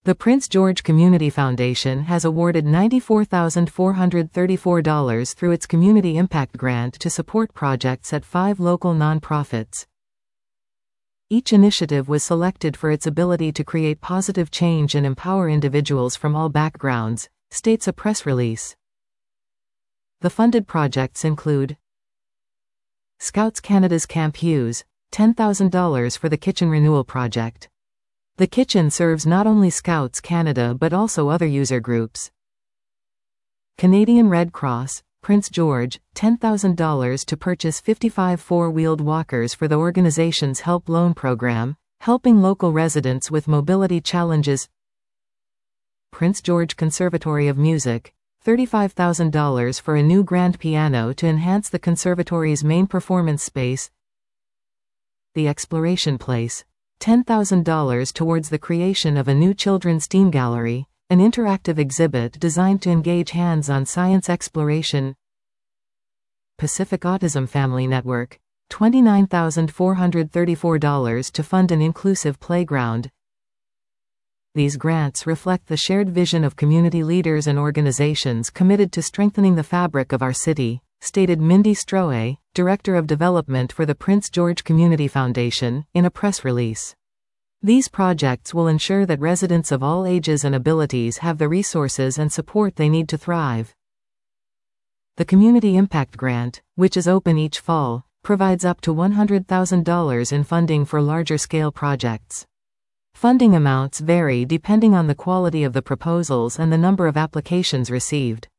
The Prince George Community Foundation has awarded $94,434 through its Community Impact Grant to support projects at 5 local nonprofits. Each initiative was selected for its ability to create positive change and empower individuals from all backgrounds, states a press release. The funded projects include Scouts Canada's Camp Hughes, $10,000 for the Kitchen Renewal Project. The kitchen serves not only Scouts Canada but also other user groups. Canadian Red Cross, Prince George, $10,000 to purchase 55 four-wheeled walkers for the organization's Help Loan program, helping local residents with mobility challenges. Prince George Conservatory of Music, $35,000 for a new grand piano to enhance the conservatory's main performance space. The Exploration Place, $10,000 towards the creation of a new children's theme gallery, an interactive exhibit designed to engage hands-on science exploration. Pacific Autism Family Network, $29,434 to fund an inclusive playground. These grants reflect the shared vision of community leaders and organizations committed to strengthening the fabric of our city, stated Mindy Stroe, Director of Development for the Prince George Community Foundation, in a press release. These projects will ensure that residents of all ages and abilities have the resources and support they need to thrive. The Community Impact Grant, which is open each fall, provides up to $100,000 in funding for larger-scale projects. Funding amounts vary depending on the quality of the proposals and the number of applications received.